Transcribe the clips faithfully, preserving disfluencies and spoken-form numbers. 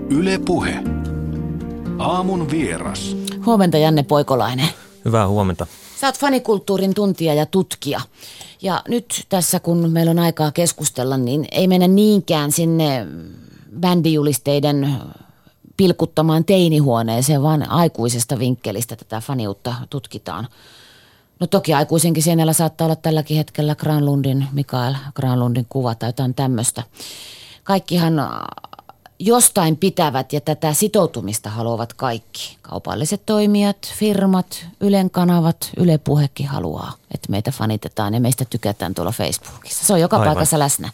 Yle Puhe. Aamun vieras. Huomenta, Janne Poikolainen. Hyvää huomenta. Sä oot fanikulttuurin tuntija ja tutkija. Ja nyt tässä, kun meillä on aikaa keskustella, niin ei mennä niinkään sinne bändijulisteiden pilkuttamaan teinihuoneeseen, vaan aikuisesta vinkkelistä tätä faniutta tutkitaan. No toki aikuisenkin seinällä saattaa olla tälläkin hetkellä Granlundin, Mikael Granlundin kuva tai jotain tämmöistä. Kaikkihan jostain pitävät ja tätä sitoutumista haluavat kaikki. Kaupalliset toimijat, firmat, Ylen kanavat, Yle Puhekin haluaa, että meitä fanitetaan ja meistä tykätään tuolla Facebookissa. Se on joka Aivan. paikassa läsnä.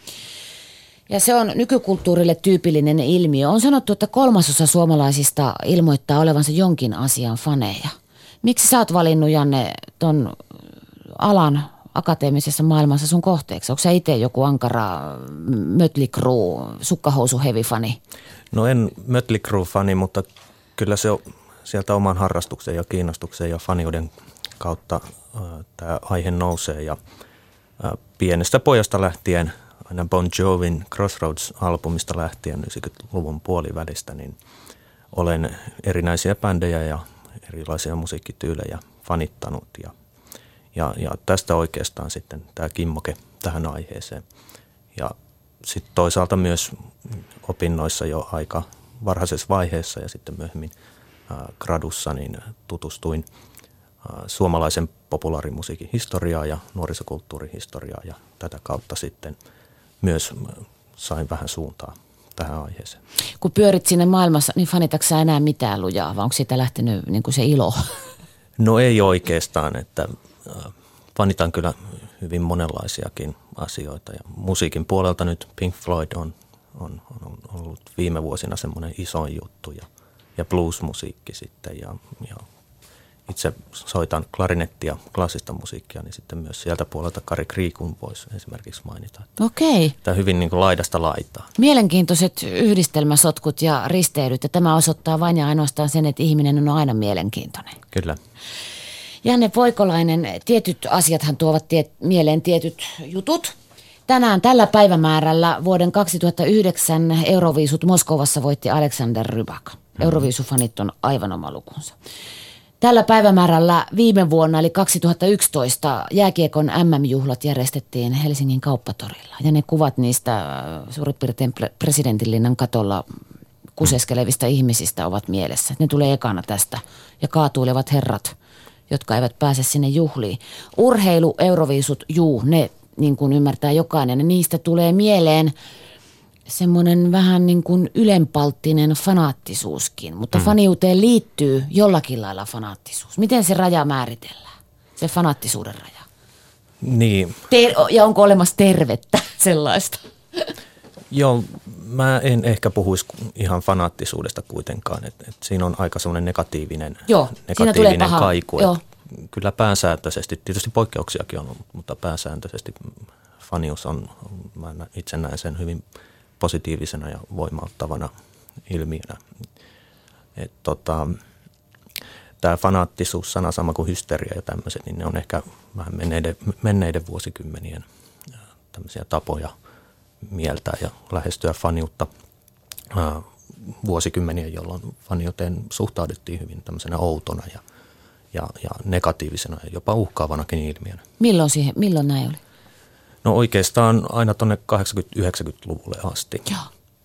Ja se on nykykulttuurille tyypillinen ilmiö. On sanottu, että kolmasosa suomalaisista ilmoittaa olevansa jonkin asian faneja. Miksi sä oot valinnut, Janne, ton alan akateemisessa maailmassa sun kohteeksi? Onko sä itse joku ankara Mötley Crüe, sukkahousu heavy fani? No en Mötley Crüe-fani, mutta kyllä se on sieltä oman harrastuksen ja kiinnostuksen ja faniuden kautta äh, tämä aihe nousee. Ja äh, pienestä pojasta lähtien, aina Bon Jovin Crossroads-albumista lähtien yhdeksänkymmentäluvun puolivälistä, niin olen erinäisiä bändejä ja erilaisia musiikkityylejä fanittanut ja, ja, ja tästä oikeastaan sitten tämä kimmoke tähän aiheeseen. Ja sitten toisaalta myös opinnoissa jo aika varhaisessa vaiheessa ja sitten myöhemmin äh, gradussa niin tutustuin äh, suomalaisen populaarimusiikin historiaa ja nuorisokulttuurin historiaa ja tätä kautta sitten myös sain vähän suuntaa tähän aiheeseen. Kun pyörit sinne maailmassa, niin fanitatko sä enää mitään lujaa vai onko siitä lähtenyt niin kuin se ilo? No ei oikeastaan, että äh, fanitan kyllä hyvin monenlaisiakin asioita ja musiikin puolelta nyt Pink Floyd on, on, on ollut viime vuosina semmoinen iso juttu ja, ja blues-musiikki sitten ja, ja itse soitan klarinettia, klassista musiikkia, niin sitten myös sieltä puolelta Kari Kriikun voisi esimerkiksi mainita. Okei. Tämä hyvin niin kuin laidasta laitaa. Mielenkiintoiset yhdistelmäsotkut ja risteilyt ja tämä osoittaa vain ja ainoastaan sen, että ihminen on aina mielenkiintoinen. Kyllä. Janne Poikolainen, tietyt asiathan tuovat tie- mieleen tietyt jutut. Tänään tällä päivämäärällä vuoden kaksituhattayhdeksän Euroviisut Moskovassa voitti Alexander Rybak. Mm-hmm. Euroviisufanit on aivan oma lukunsa. Tällä päivämäärällä viime vuonna eli kaksituhattayksitoista jääkiekon äm äm-juhlat järjestettiin Helsingin Kauppatorilla. Ja ne kuvat niistä suurin piirtein presidentinlinnan katolla kuseskelevista ihmisistä ovat mielessä. Ne tulee ekana tästä ja kaatuilevat herrat, jotka eivät pääse sinne juhliin. Urheilu, Euroviisut, juu, ne niin kuin ymmärtää jokainen. Ja niistä tulee mieleen semmoinen vähän niin kuin ylenpalttinen fanaattisuuskin, mutta mm. faniuteen liittyy jollakin lailla fanaattisuus. Miten se raja määritellään, se fanaattisuuden raja? Niin. Ter- ja onko olemassa tervettä sellaista? Joo, mä en ehkä puhuisi ihan fanaattisuudesta kuitenkaan, että et siinä on aika semmoinen negatiivinen, Joo, negatiivinen kaiku. Joo. Kyllä pääsääntöisesti, tietysti poikkeuksiakin on, mutta pääsääntöisesti fanius on, mä itse näen sen hyvin positiivisena ja voimauttavana ilmiönä. Et tota, tämä fanaattisuus, sana sama kuin hysteria ja tämmöiset, niin ne on ehkä vähän menneiden, menneiden vuosikymmenien tämmöisiä tapoja mieltää ja lähestyä faniutta ää, vuosikymmeniä, jolloin faniuteen suhtauduttiin hyvin tämmöisenä outona ja, ja, ja negatiivisena ja jopa uhkaavanakin ilmiönä. Milloin, siihen, milloin näin oli? No oikeastaan aina tuonne kahdeksankymmentä-yhdeksänkymmentäluvulle asti. Joo.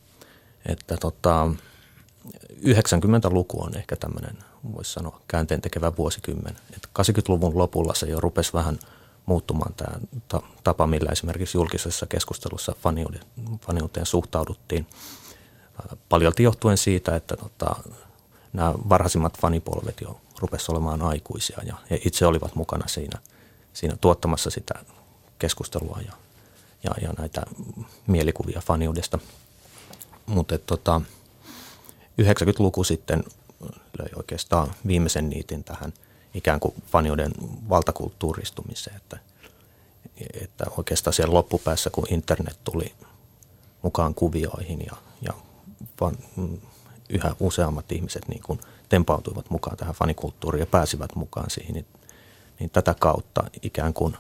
Että tota, yhdeksänkymmentäluku on ehkä tämmöinen, voisi sanoa, käänteentekevä vuosikymmen. Että kahdeksankymmentäluvun lopulla se jo rupesi vähän muuttumaan tämä tapa, millä esimerkiksi julkisessa keskustelussa faniuteen suhtauduttiin. Paljolti johtuen siitä, että tota, nämä varhaisimmat fanipolvet jo rupesi olemaan aikuisia ja he itse olivat mukana siinä, siinä tuottamassa sitä keskustelua ja, ja, ja näitä mielikuvia faniudesta. Mutta tota, yhdeksänkymmentäluku sitten löi oikeastaan viimeisen niitin tähän ikään kuin faniuden valtakulttuuristumiseen, että, että oikeastaan siellä loppupäässä, kun internet tuli mukaan kuvioihin ja, ja van, yhä useammat ihmiset niin kuin tempautuivat mukaan tähän fanikulttuuriin ja pääsivät mukaan siihen, niin, niin tätä kautta ikään kuin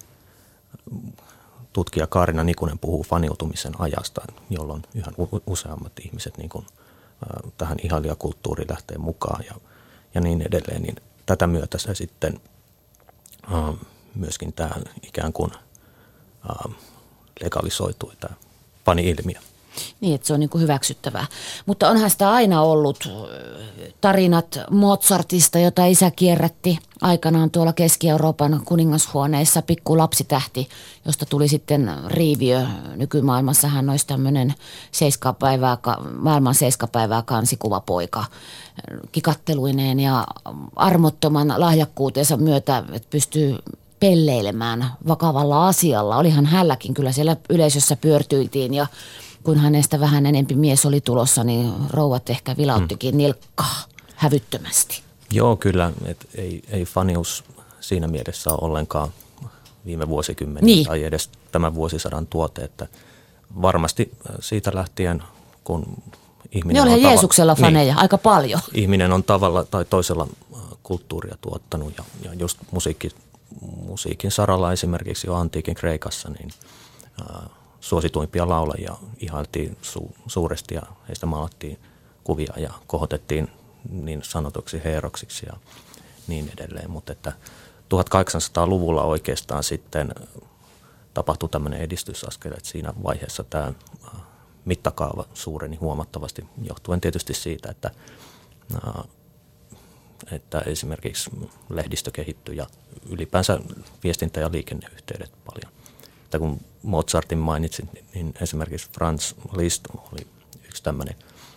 tutkija Kaarina Nikunen puhuu faniutumisen ajasta, jolloin yhä useammat ihmiset niin kuin tähän ihailijakulttuuriin lähtee mukaan ja, ja niin edelleen, niin tätä myötä se sitten äh, myöskin tämä ikään kuin äh, legalisoitui tämä fani-ilmiö. Niin, että se on niin kuin hyväksyttävää. Mutta onhan sitä aina ollut tarinat Mozartista, jota isä kierrätti aikanaan tuolla Keski-Euroopan kuningashuoneissa, pikku lapsitähti, josta tuli sitten riiviö. Nykymaailmassa hän olisi tämmöinen seiskapäivää, maailman seiskapäivää kansikuvapoika kikatteluineen ja armottoman lahjakkuutensa myötä, että pystyy pelleilemään vakavalla asialla. Olihan hänelläkin, kyllä siellä yleisössä pyörtyiltiin ja kun hänestä vähän enempi mies oli tulossa, niin rouvat ehkä vilauttikin nilkkaa hävyttömästi. Joo, kyllä. Et ei, ei fanius siinä mielessä ole ollenkaan viime vuosikymmenen niin. tai edes tämän vuosisadan tuote. Että varmasti siitä lähtien, kun ihminen ne on... Ne oli tava- Jeesuksella faneja, niin, aika paljon. Ihminen on tavalla tai toisella kulttuuria tuottanut ja, ja just musiikki, musiikin saralla esimerkiksi jo antiikin Kreikassa, niin... Ää, suosituimpia laulajia ihailtiin su- suuresti ja heistä maalattiin kuvia ja kohotettiin niin sanotuksi heeroksiksi ja niin edelleen. Mutta että tuhatkahdeksansataaluvulla oikeastaan sitten tapahtui tämmöinen edistysaskel, että siinä vaiheessa tämä mittakaava suureni huomattavasti johtuen tietysti siitä, että, että esimerkiksi lehdistö kehittyi ja ylipäänsä viestintä- ja liikenneyhteydet paljon. Että kun Mozartin mainitsin, niin esimerkiksi Franz Liszt oli yksi tämmöinen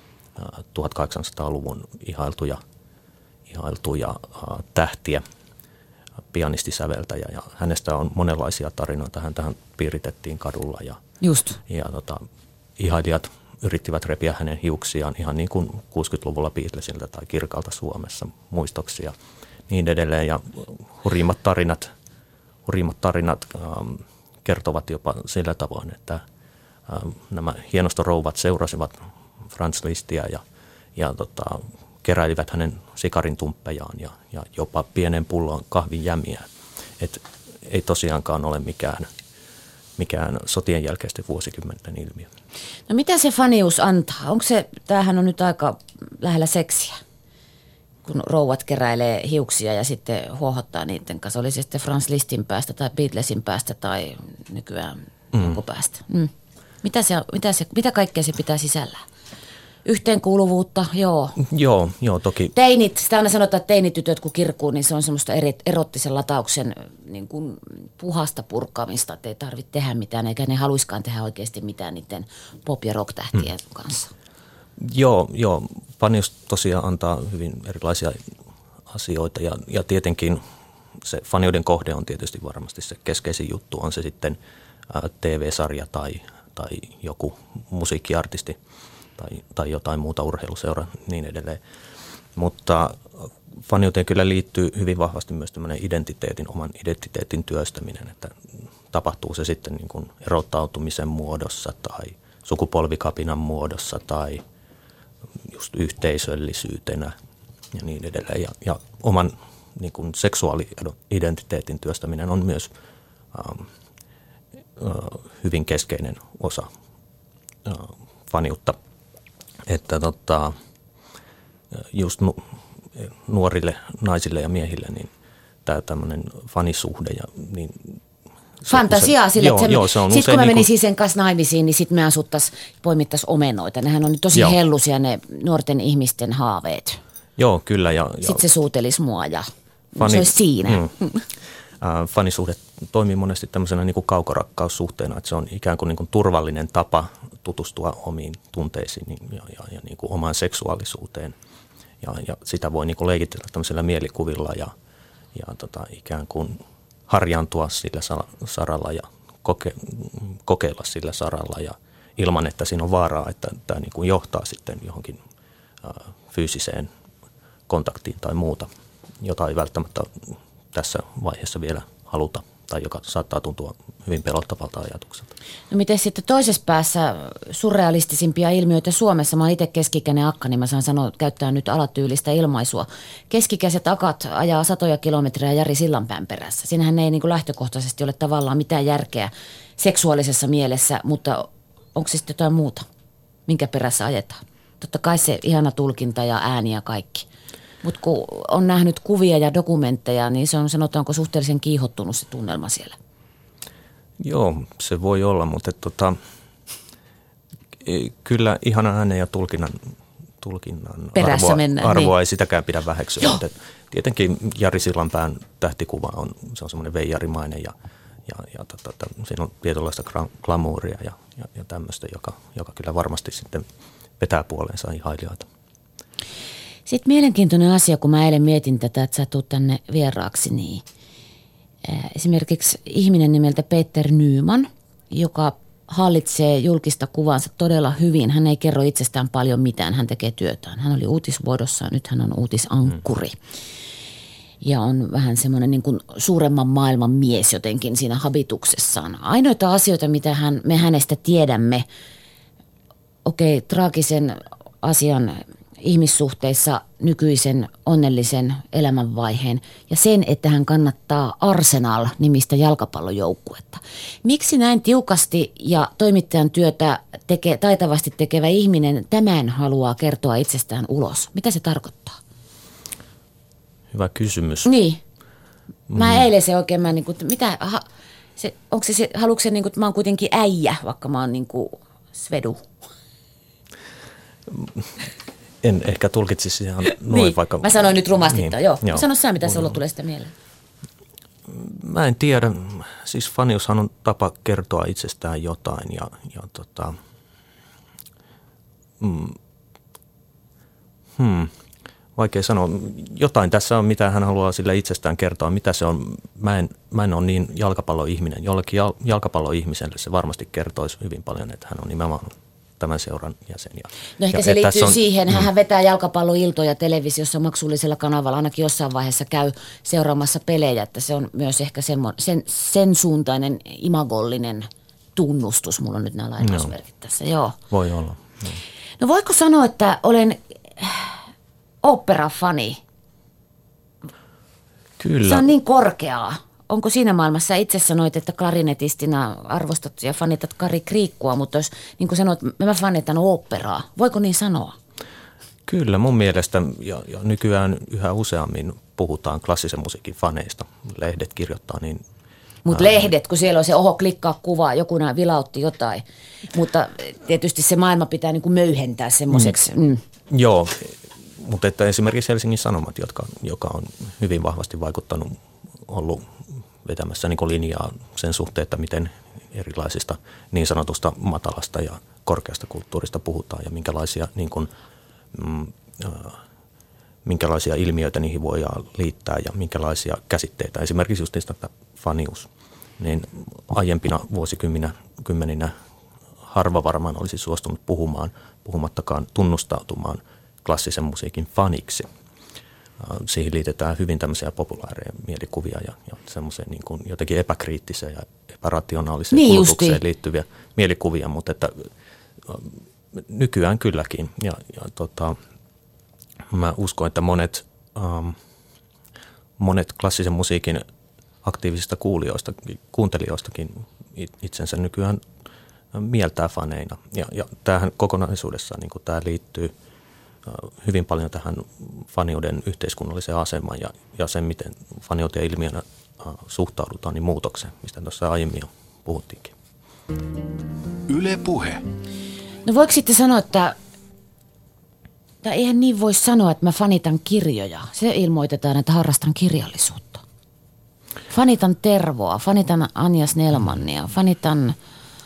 tuhatkahdeksansataaluvun ihailtuja, ihailtuja tähtiä, pianistisäveltäjä. Ja hänestä on monenlaisia tarinoita. Häntähän piiritettiin kadulla ja, Just. ja tota, ihailijat yrittivät repiä hänen hiuksiaan ihan niin kuin kuusikymmentäluvulla Beatlesilta tai Kirkalta Suomessa muistoksi ja niin edelleen. Ja hurjimmat tarinat, hurjimmat tarinat ähm, kertovat jopa sillä tavoin, että ähm, nämä hienostorouvat seurasivat Franz Lisztiä ja, ja tota, keräilivät hänen sikarintumppejaan ja, ja jopa pienen pullon kahvin jämiä. Et ei tosiaankaan ole mikään, mikään sotien jälkeisten vuosikymmenten ilmiö. No mitä se fanius antaa? Onko se, tämähän on nyt aika lähellä seksiä, kun rouvat keräilee hiuksia ja sitten huohottaa niiden kanssa. Oli se sitten Franz Lisztin päästä tai Beatlesin päästä tai nykyään mm. joku päästä. Mm. Mitä, se, mitä, se, mitä kaikkea se pitää sisällään? Yhteenkuuluvuutta, joo. Joo, joo, toki. Teinit, sitä aina sanotaan, että teinitytöt kun kirkkuu, niin se on semmoista erottisen latauksen niin kuin puhasta purkamista, että ei tarvitse tehdä mitään, eikä ne haluiskaan tehdä oikeasti mitään niiden pop- ja rock-tähtien hmm. kanssa. Joo, joo. Fanius tosiaan antaa hyvin erilaisia asioita ja, ja tietenkin se faniuden kohde on tietysti varmasti se keskeisin juttu, on se sitten ä, T V-sarja tai, tai joku musiikkiartisti. Tai, tai jotain muuta urheiluseura niin edelleen. Mutta faniuteen kyllä liittyy hyvin vahvasti myös tämmöinen identiteetin, oman identiteetin työstäminen, että tapahtuu se sitten niin kuin erottautumisen muodossa tai sukupolvikapinan muodossa tai just yhteisöllisyytenä ja niin edelleen. Ja, ja oman niin kuin seksuaali-identiteetin työstäminen on myös ähm, äh, hyvin keskeinen osa äh, faniutta. Että tota, just nu, nuorille naisille ja miehille niin tämä tämmöinen fanisuhde ja niin fantasiaa sille, joo, että joo, se on sitten kun mä niin menisin sen kanssa naimisiin, niin sitten me asuttaisiin, poimittaisiin omenoita. Nehän on tosi joo. hellusia ne nuorten ihmisten haaveet. Joo, kyllä. Ja, ja sitten se suutelisi mua ja fani, se olisi siinä. Mm. Mm. Äh, fanisuhde toimii monesti tämmöisenä niin kuin kaukorakkaussuhteena, että se on ikään kuin, niin kuin turvallinen tapa tutustua omiin tunteisiin ja, ja, ja niin kuin omaan seksuaalisuuteen. Ja, ja sitä voi niin kuin leikitellä tämmöisellä mielikuvilla ja, ja tota, ikään kuin harjaantua sillä saralla ja koke, kokeilla sillä saralla ja ilman, että siinä on vaaraa, että tämä niin kuin johtaa sitten johonkin äh, fyysiseen kontaktiin tai muuta, jota ei välttämättä tässä vaiheessa vielä haluta tai joka saattaa tuntua hyvin pelottavalta ajatukselta. No miten sitten toisessa päässä surrealistisimpia ilmiöitä Suomessa? Mä oon itse keski-ikäinen akka, niin mä saan sanoa, käyttää nyt alatyylistä ilmaisua. Keskikäiset akat ajaa satoja kilometrejä Jari Sillanpään perässä. Siinähän ei niin kuin lähtökohtaisesti ole tavallaan mitään järkeä seksuaalisessa mielessä, mutta onko se sitten jotain muuta, minkä perässä ajetaan? totta kai se ihana tulkinta ja ääni ja kaikki. Mutta kun on nähnyt kuvia ja dokumentteja, niin se on sanotaanko suhteellisen kiihottunut se tunnelma siellä. Joo, se voi olla, mutta et, tota, kyllä ihana äänen ja tulkinnan, tulkinnan arvoa, mennään, arvoa niin. Ei sitäkään pidä väheksyä. Et, tietenkin Jari Sillanpään tähtikuva on, se on semmoinen veijarimainen ja, ja, ja tota, siinä on tietynlaista glamouria ja, ja, ja tämmöistä, joka, joka kyllä varmasti sitten vetää puoleensa ihailijoita. Sitten mielenkiintoinen asia, kun mä eilen mietin tätä, että sä tuut tänne vieraaksi, niin esimerkiksi ihminen nimeltä Peter Nyman, joka hallitsee julkista kuvansa todella hyvin. Hän ei kerro itsestään paljon mitään, hän tekee työtään. Hän oli uutisvuodossa, nyt hän on uutisankkuri. Ja on vähän semmoinen niin kuin suuremman maailman mies jotenkin siinä habituksessaan. Ainoita asioita, mitä hän, me hänestä tiedämme, okei, okay, traagisen asian ihmissuhteissa nykyisen onnellisen elämänvaiheen ja sen, että hän kannattaa Arsenal-nimistä jalkapallojoukkuetta. Miksi näin tiukasti ja toimittajan työtä teke, taitavasti tekevä ihminen tämän haluaa kertoa itsestään ulos? Mitä se tarkoittaa? Hyvä kysymys. Niin. Mä mm. eilen se oikein, mä niin kuin, mitä, ha, se, onko se, se haluatko se, niin kuin, että mä oon kuitenkin äijä, vaikka mä oon niin kuin svedu? En ehkä tulkitsisi ihan noin, niin, vaikka... Mä sanoin nyt rumasti, niin, joo. joo. Sano sä, mitä sulla tulee sitä mieleen. Mä en tiedä. Siis faniushan on tapa kertoa itsestään jotain ja, ja tota... Mm, hmm, vaikea sanoa. Jotain tässä on, mitä hän haluaa sille itsestään kertoa. Mitä se on? Mä en, mä en ole niin jalkapalloihminen. Jollekin jal, jalkapalloihmiselle se varmasti kertoisi hyvin paljon, että hän on nimenomaan tämän seuran jäsen. Ja, no ehkä ja, se liittyy on, siihen, mm. hän vetää jalkapalloiltoja televisiossa maksullisella kanavalla, ainakin jossain vaiheessa käy seuraamassa pelejä, että se on myös ehkä semmo, sen, sen suuntainen imagollinen tunnustus. Mulla on nyt nämä lainausmerkit tässä, joo. Voi olla. No. no voiko sanoa, että olen opera-fani? Kyllä. Se on niin korkeaa. Onko siinä maailmassa, itse sanoit, että klarinetistina arvostat ja fanitat Kari Kriikkua, mutta jos niin kuin sanoit, mä fanitan oopperaa. Voiko niin sanoa? Kyllä, mun mielestä ja, ja nykyään yhä useammin puhutaan klassisen musiikin faneista. Lehdet kirjoittaa niin. Mutta lehdet, kun siellä on se oho, klikkaa kuvaa, joku nää vilautti jotain. Mutta tietysti se maailma pitää niin kuin möyhentää semmoiseksi. Mm. Mm. Joo, mutta että esimerkiksi Helsingin Sanomat, jotka, joka on hyvin vahvasti vaikuttanut, ollut vetämässä niin kuin linjaa sen suhteen, että miten erilaisista niin sanotusta matalasta ja korkeasta kulttuurista puhutaan ja minkälaisia, niin kuin, mm, äh, minkälaisia ilmiöitä niihin voidaan liittää ja minkälaisia käsitteitä. Esimerkiksi just niistä fanius, niin aiempina vuosikymmeninä harva varmaan olisi suostunut puhumaan, puhumattakaan tunnustautumaan klassisen musiikin faniksi. Siihen liitetään hyvin tämmöisiä populaareja mielikuvia ja, ja semmoiseen niin kuin jotenkin epäkriittiseen ja epärationaaliseen niin kulutukseen justiin liittyviä mielikuvia, mutta että nykyään kylläkin. Ja, ja tota, mä uskon, että monet, ähm, monet klassisen musiikin aktiivisista kuulijoista, kuuntelijoistakin itsensä nykyään mieltää faneina. Ja, ja tämähän kokonaisuudessaan niin kuin tämä liittyy hyvin paljon tähän faniuden yhteiskunnalliseen asemaan ja, ja sen, miten faniuteen ilmiönä suhtaudutaan niin muutokseen, mistä tuossa aiemmin jo puhuttiinkin. Yle Puhe. No voiko sitten sanoa, että tai eihän niin voi sanoa, että mä fanitan kirjoja. Se ilmoitetaan, että harrastan kirjallisuutta. Fanitan Tervoa, fanitan Anja Snellmania, fanitan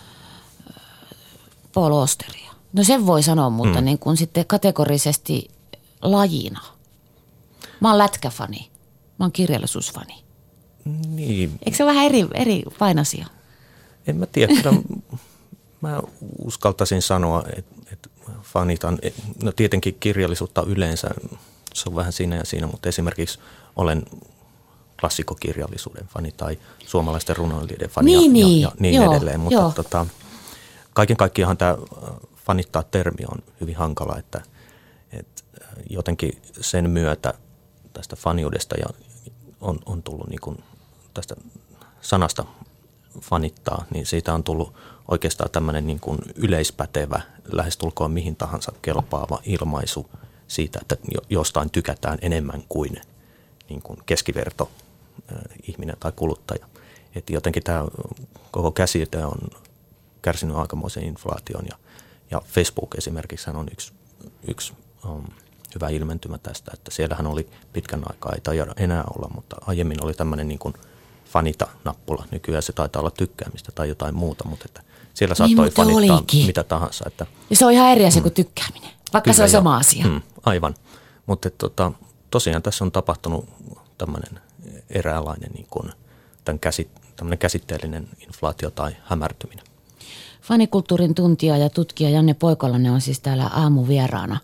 Paul Austeria. No sen voi sanoa, mutta mm. niin kuin sitten kategorisesti lajina. Mä oon lätkäfani, mä oon kirjallisuusfani. Niin. Eikö se ole vähän eri, eri painasia? En mä tiedä, mä uskaltaisin sanoa, että, että fanitan, no tietenkin kirjallisuutta yleensä, se on vähän siinä ja siinä, mutta esimerkiksi olen klassikokirjallisuuden fani tai suomalaisten runoilijoiden fani niin, ja, niin. ja niin joo, edelleen, mutta tota, kaiken kaikkiaan tämä fanittaa termi on hyvin hankala, että, että jotenkin sen myötä tästä faniudesta ja on, on tullut niin kuin tästä sanasta fanittaa, niin siitä on tullut oikeastaan tämmöinen niin kuin yleispätevä, lähestulkoon mihin tahansa kelpaava ilmaisu siitä, että jostain tykätään enemmän kuin, niin kuin keskiverto ihminen tai kuluttaja. Että jotenkin tämä koko käsite on kärsinyt aikamoisen inflaation ja, ja Facebook esimerkiksi on yksi, yksi um, hyvä ilmentymä tästä, että siellähän oli pitkän aikaa, ei taida enää olla, mutta aiemmin oli tämmöinen niin kuin fanita-nappula. Nykyään se taitaa olla tykkäämistä tai jotain muuta, mutta että siellä saattoi niin, fanittaa olikin mitä tahansa. Että, ja se on ihan eri asia mm, kuin tykkääminen, vaikka kyllä, se on sama asia. Mm, aivan, mutta tota, tosiaan tässä on tapahtunut tämmöinen eräänlainen niin kuin, tämän käsit, tämmöinen käsitteellinen inflaatio tai hämärtyminen. Fanikulttuurin tuntija ja tutkija Janne Poikolainen on siis täällä aamuvieraana.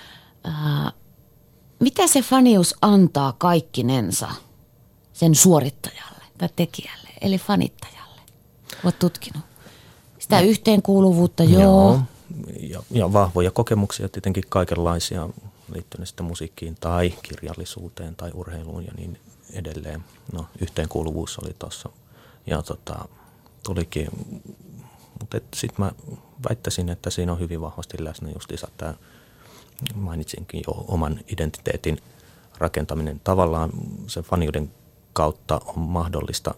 Ää, mitä se fanius antaa kaikkinensa sen suorittajalle tai tekijälle, eli fanittajalle? Olet tutkinut sitä no, yhteenkuuluvuutta, joo. joo. Ja, ja vahvoja kokemuksia tietenkin kaikenlaisia liittyen sitten musiikkiin tai kirjallisuuteen tai urheiluun ja niin edelleen. No, yhteenkuuluvuus oli tuossa ja tota, tulikin, mutta sitten mä väittäisin, että siinä on hyvin vahvasti läsnä justiinsa tämä, mainitsinkin jo oman identiteetin rakentaminen. Tavallaan sen faniuden kautta on mahdollista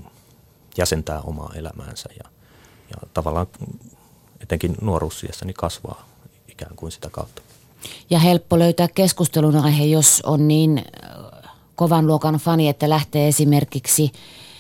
jäsentää omaa elämäänsä ja, ja tavallaan etenkin nuoruusiässäni kasvaa ikään kuin sitä kautta. Ja helppo löytää keskustelun aihe, jos on niin kovan luokan fani, että lähtee esimerkiksi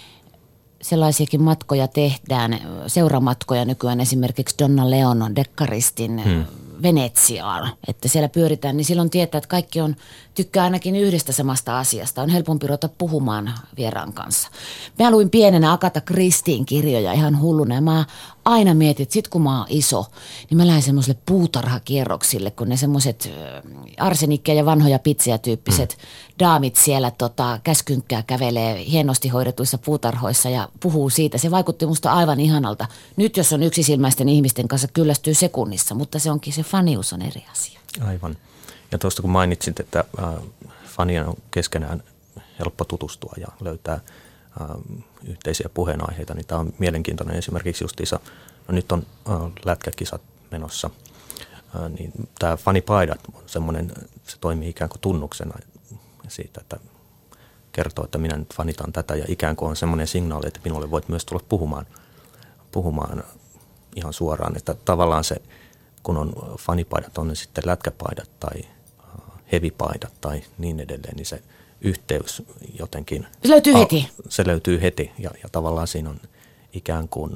sellaisiakin matkoja tehdään, seuramatkoja nykyään esimerkiksi Donna Leon dekkaristin hmm. Venetsiaan, että siellä pyöritään, niin silloin tietää, että kaikki on, tykkää ainakin yhdestä samasta asiasta. On helpompi ruveta puhumaan vieraan kanssa. Mä luin pienenä Agatha Christien kirjoja ihan hulluna ja mä aina mietin, että sit kun mä oon iso, niin mä lähden semmoiselle puutarhakierroksille, kun ne semmoiset arsenikkeja ja vanhoja pitsiä tyyppiset mm. daamit siellä tota, käskynkkää kävelee hienosti hoidetuissa puutarhoissa ja puhuu siitä. Se vaikutti musta aivan ihanalta. Nyt jos on yksisilmäisten ihmisten kanssa, kyllästyy sekunnissa, mutta se onkin se fanius on eri asia. Aivan. Ja tuosta kun mainitsit, että äh, fanien on keskenään helppo tutustua ja löytää äh, yhteisiä puheenaiheita, niin tämä on mielenkiintoinen esimerkiksi justiinsa, no nyt on äh, lätkäkisat menossa, äh, niin tämä fanipaidat on semmoinen, se toimii ikään kuin tunnuksena siitä, että kertoo, että minä nyt fanitan tätä ja ikään kuin on semmoinen signaali, että minulle voit myös tulla puhumaan, puhumaan ihan suoraan, että tavallaan se, kun on fanipaidat, on ne sitten lätkäpaidat tai hevipaidat tai niin edelleen, niin se yhteys jotenkin... Se löytyy a, heti. Se löytyy heti ja, ja tavallaan siinä on ikään kuin,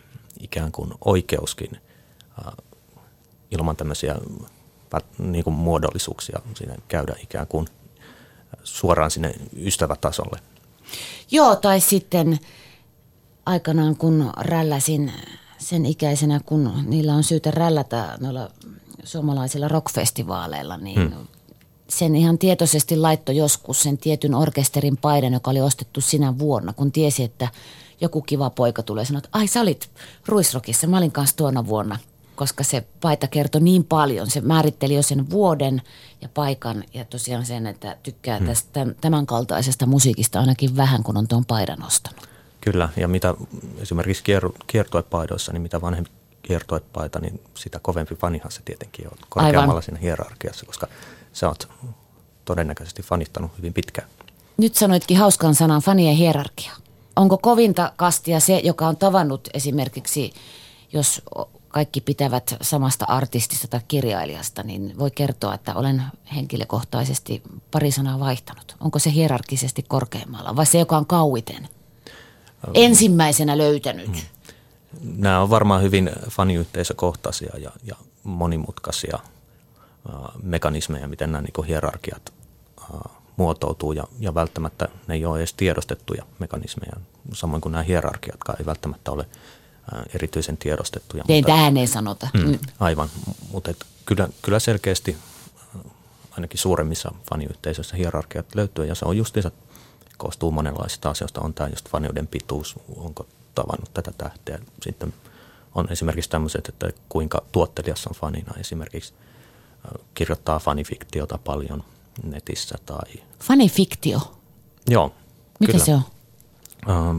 ikään kuin oikeuskin äh, ilman tämmöisiä niin kuin muodollisuuksia siinä käydä ikään kuin suoraan sinne ystävätasolle. Joo, tai sitten aikanaan kun rälläsin sen ikäisenä, kun niillä on syytä rällätä noilla suomalaisilla rockfestivaaleilla, niin hmm. sen ihan tietoisesti laittoi joskus sen tietyn orkesterin paidan, joka oli ostettu sinä vuonna, kun tiesi, että joku kiva poika tulee sanoa, että ai sä olit Ruisrockissa, mä olin kanssa tuona vuonna, koska se paita kertoi niin paljon. Se määritteli jo sen vuoden ja paikan ja tosiaan sen, että tykkää hmm. tästä tämän kaltaisesta musiikista ainakin vähän, kun on tuon paidan ostanut. Kyllä, ja mitä esimerkiksi kiertuepaidoissa, niin mitä vanhempi kiertuepaita, niin sitä kovempi fanihan se tietenkin on korkeammalla siinä hierarkiassa, koska sä oot todennäköisesti fanittanut hyvin pitkään. Nyt sanoitkin hauskan sanan fanien hierarkia. Onko kovinta kastia se, joka on tavannut esimerkiksi, jos kaikki pitävät samasta artistista tai kirjailijasta, niin voi kertoa, että olen henkilökohtaisesti pari sanaa vaihtanut. Onko se hierarkisesti korkeammalla vai se, joka on kauiten ensimmäisenä löytänyt? Nämä on varmaan hyvin faniyhteisökohtaisia ja, ja monimutkaisia äh, mekanismeja, miten nämä niin hierarkiat äh, muotoutuu ja, ja välttämättä ne ei ole edes tiedostettuja mekanismeja, samoin kuin nämä hierarkiatkaan ei välttämättä ole äh, erityisen tiedostettuja. Ei tähän ei sanota. Mm, aivan, mutta et kyllä, kyllä selkeästi ainakin suuremmissa faniyhteisöissä hierarkiat löytyy ja se on justiinsa koostuu monenlaisista asioista. On tämä just faniuden pituus, onko tavannut tätä tähteä. Sitten on esimerkiksi tämmöiset, että kuinka tuottelias on fanina. Esimerkiksi kirjoittaa fanifiktiota paljon netissä. Tai... Fanifiktio? Joo. Mikä kyllä. se on? Ähm,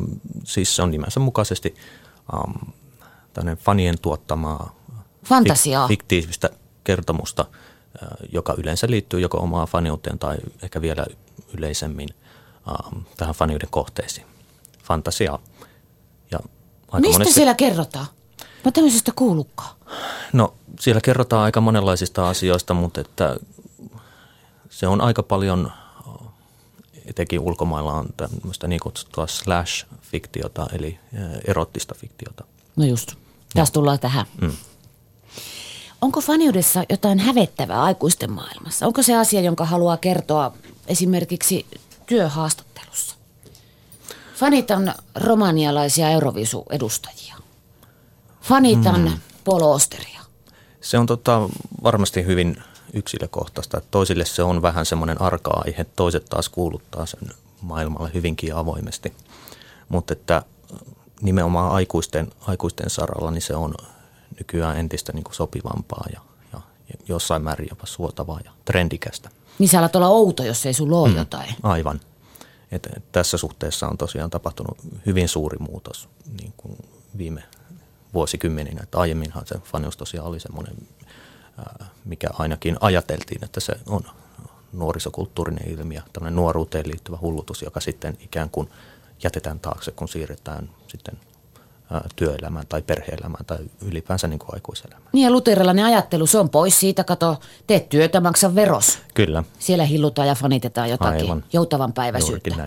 siis se on nimensä mukaisesti um, tämmöinen fanien tuottamaa fantasiaa. Fik- fiktiivistä kertomusta, uh, joka yleensä liittyy joko omaan faniuteen tai ehkä vielä yleisemmin um, tähän faniuden kohteisiin. Fantasiaa. Ja mistä monesti, siellä kerrotaan? Mä tämmöisestä kuullutkaan. No siellä kerrotaan aika monenlaisista asioista, mutta että se on aika paljon, etenkin ulkomailla on tämmöistä niin kutsuttua slash-fiktiota, eli erottista fiktiota. No just, tässä tullaan tähän. Mm. Onko faniudessa jotain hävettävää aikuisten maailmassa? Onko se asia, jonka haluaa kertoa esimerkiksi työhaastattelussa? Fanit on romanialaisia Eurovisu-edustajia. Fanit on mm. Paul Austeria. Se on tota, varmasti hyvin yksilökohtaista. Toisille se on vähän semmoinen arka-aihe, toiset taas kuuluttaa sen maailmalle hyvinkin avoimesti. Mutta että nimenomaan aikuisten, aikuisten saralla niin se on nykyään entistä niin kuin sopivampaa ja, ja jossain määrin jopa suotavaa ja trendikästä. Niin sä alat olla outo, jos ei sulla ole mm, jotain. Aivan. Et, et tässä suhteessa on tosiaan tapahtunut hyvin suuri muutos niin kuin viime vuosikymmeninä. Että aiemminhan se fanius tosiaan oli semmoinen, mikä ainakin ajateltiin, että se on nuorisokulttuurinen ilmiö, tämmöinen nuoruuteen liittyvä hullutus, joka sitten ikään kuin jätetään taakse, kun siirretään sitten työelämään tai perhe-elämään tai ylipäänsä niin kuin aikuiselämään. Niin ja luterilainen ajattelu, se on pois siitä, kato, teet työtä, maksa veros. Kyllä. Siellä hillutaan ja fanitetaan jotakin aivan joutavan päiväisyyttä.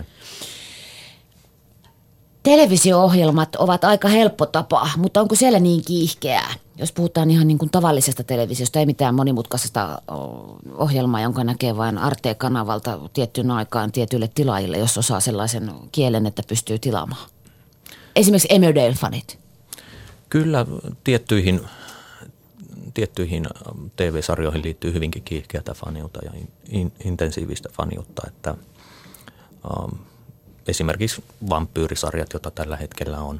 Televisio-ohjelmat ovat aika helppo tapa, mutta onko siellä niin kiihkeää? Jos puhutaan ihan niin kuin tavallisesta televisiosta, ei mitään monimutkaisesta ohjelmaa, jonka näkee vain Arte-kanavalta tiettyyn aikaan tietyille tilaajille, jos osaa sellaisen kielen, että pystyy tilaamaan. Esimerkiksi Emmerdale-fanit. Kyllä tiettyihin, tiettyihin T V-sarjoihin liittyy hyvinkin kiihkeätä faniutta ja in, in, intensiivistä faniutta, että um, esimerkiksi vampyyrisarjat, joita tällä hetkellä on,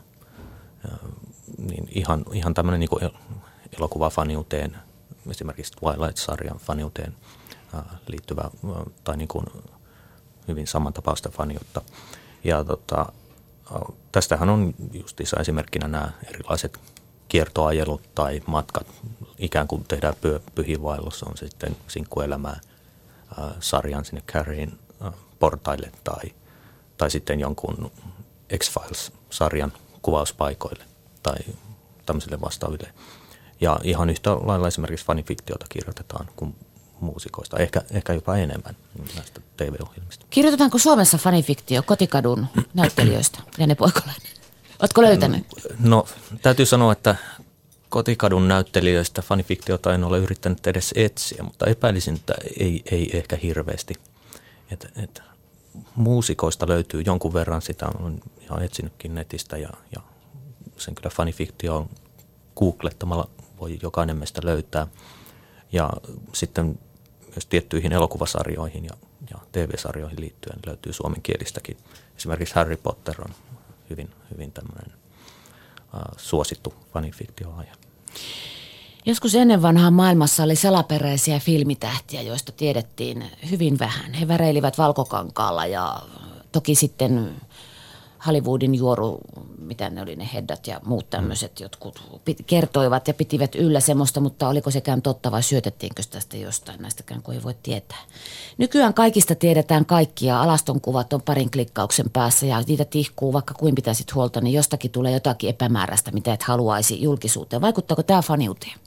niin ihan, ihan tämmöinen niin kuin elokuvafaniuteen, esimerkiksi Twilight-sarjan faniuteen liittyvä tai niin kuin hyvin samantapaista faniutta. Ja tota, tästähän on justiinsa esimerkkinä nämä erilaiset kiertoajelut tai matkat, ikään kuin tehdään py, pyhiinvaellus, on sitten sinkkuelämää sarjan sinne Carrien portaille tai tai sitten jonkun X-Files-sarjan kuvauspaikoille tai tämmöisille vastaaville. Ja ihan yhtä lailla esimerkiksi fanifiktiota kirjoitetaan kuin muusikoista, ehkä, ehkä jopa enemmän näistä T V-ohjelmista. Kirjoitetaanko Suomessa fanifiktio Kotikadun näyttelijöistä, Janne Poikolainen? Ootko löytänyt? No, täytyy sanoa, että Kotikadun näyttelijöistä fanifiktiota en ole yrittänyt edes etsiä, mutta epäilisin, että ei, ei ehkä hirveästi. Että et, muusikoista löytyy jonkun verran, sitä on ihan etsinytkin netistä ja, ja sen kyllä fanifiktio on googlettamalla voi jokainen meistä löytää. Ja sitten myös tiettyihin elokuvasarjoihin ja, ja T V-sarjoihin liittyen löytyy suomenkielistäkin. Esimerkiksi Harry Potter on hyvin, hyvin tämmöinen äh, suosittu fanifiktioaihe. Joskus ennen vanhaan maailmassa oli salaperäisiä filmitähtiä, joista tiedettiin hyvin vähän. He väreilivät valkokankaalla ja toki sitten Hollywoodin juoru, mitä ne oli ne heddat ja muut tämmöiset, jotkut kertoivat ja pitivät yllä semmoista, mutta oliko sekään totta vai syötettiinkö tästä jostain, näistäkään kun ei voi tietää. Nykyään kaikista tiedetään kaikkia, alastonkuvat on parin klikkauksen päässä ja niitä tihkuu, vaikka kuin pitäisit huolta, niin jostakin tulee jotakin epämääräistä, mitä et haluaisi julkisuuteen. Vaikuttaako tämä faniuteen?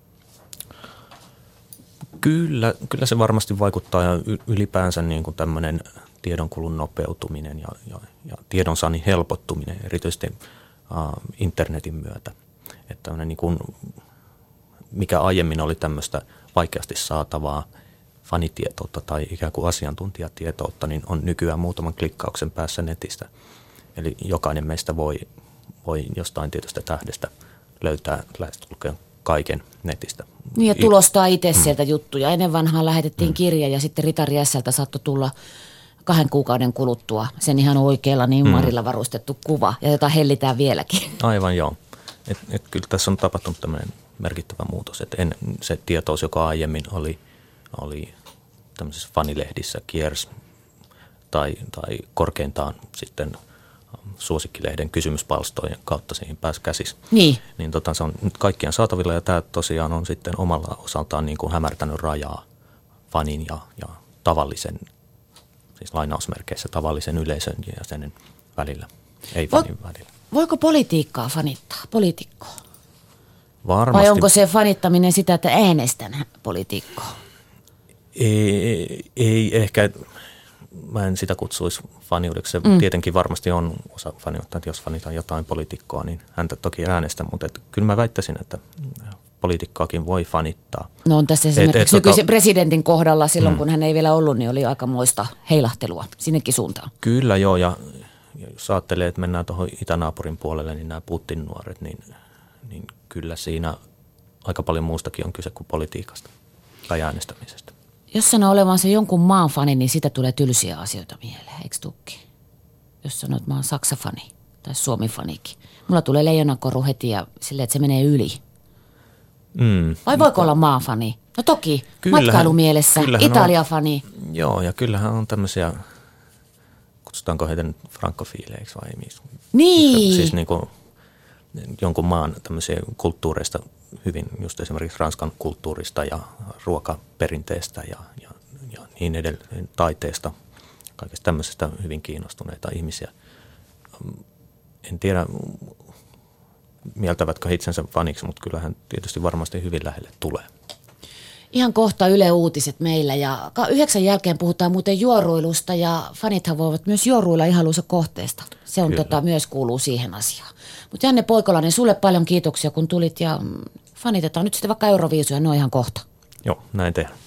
Kyllä, kyllä se varmasti vaikuttaa ja ylipäänsä niin kuin tämmöinen tiedonkulun nopeutuminen ja, ja, ja tiedonsaannin helpottuminen, erityisesti uh, internetin myötä. Että niin kuin, mikä aiemmin oli tämmöistä vaikeasti saatavaa fanitietoutta tai ikään kuin asiantuntijatietoutta, niin on nykyään muutaman klikkauksen päässä netistä. Eli jokainen meistä voi, voi jostain tietystä tähdestä löytää lähestulkoon kaiken netistä. Niin ja tulostaa itse sieltä mm. juttuja. Ennen vanhaan lähetettiin mm. kirja ja sitten Ritari Ässältä saattoi tulla kahden kuukauden kuluttua sen ihan oikealla niin ymmärrillä mm. varustettu kuva, ja jota hellitään vieläkin. Aivan joo. Et, et kyllä tässä on tapahtunut tämmöinen merkittävä muutos. Et en, se tietous, joka aiemmin oli, oli tämmöisissä fanilehdissä, Kiers tai, tai korkeintaan sitten suosikkilehden kysymyspalstojen kautta siihen pääsi käsiksi. Niin. Niin tota, se on nyt kaikkien saatavilla ja tämä tosiaan on sitten omalla osaltaan niin kuin hämärtänyt rajaa fanin ja, ja tavallisen, siis lainausmerkeissä tavallisen yleisön ja jäsenen välillä, ei fanin Vo, välillä. Voiko politiikkaa fanittaa, poliitikkoa? Varmasti. Vai onko se fanittaminen sitä, että äänestän poliitikkoa? Ei, ei ehkä, mä en sitä kutsuisi faniudeksi. Se mm. tietenkin varmasti on osa faniutta, että jos fanitaan jotain poliitikkoa, niin häntä toki äänestä, mutta et, kyllä mä väittäisin, että poliitikkaakin voi fanittaa. No on tässä esimerkiksi et, et, nykyisen tota, presidentin kohdalla silloin, mm. kun hän ei vielä ollut, niin oli aikamoista heilahtelua sinnekin suuntaan. Kyllä joo, ja, ja jos ajattelee, että mennään tuohon itänaapurin puolelle, niin nämä Putin nuoret, niin, niin kyllä siinä aika paljon muustakin on kyse kuin politiikasta tai äänestämisestä. Jos sanoo olevansa jonkun maan fani, niin sitä tulee tylsiä asioita mieleen, eikö tukki? Jos sanoo, että mä oon Saksa-fani tai Suomi-fanikin. Mulla tulee leijonankoru heti ja silleen, että se menee yli. Mm. Vai voiko olla maafani? No toki, kyllähän, matkailumielessä, Italia-fani. On, joo, ja kyllähän on tämmöisiä, kutsutaanko heitä nyt frankofiileiksi vai ei? Niin. Siis niin kuin jonkun maan tämmöisiä kulttuureista hyvin, just esimerkiksi Ranskan kulttuurista ja ruokaperinteestä ja, ja, ja niin edelleen, taiteesta, kaikesta tämmöisestä hyvin kiinnostuneita ihmisiä. En tiedä, mieltävätkö itsensä faniksi, mutta kyllähän tietysti varmasti hyvin lähelle tulee. Ihan kohta Yle Uutiset meillä ja yhdeksän jälkeen puhutaan muuten juoruilusta ja fanithan voivat myös juoruilla ihailunsa kohteesta. Se on tota, myös kuuluu siihen asiaan. Mutta Janne Poikolainen, sulle paljon kiitoksia kun tulit ja fanitetaan nyt sitten vaikka Euroviisuja, no ihan kohta. Joo, näin tehdään.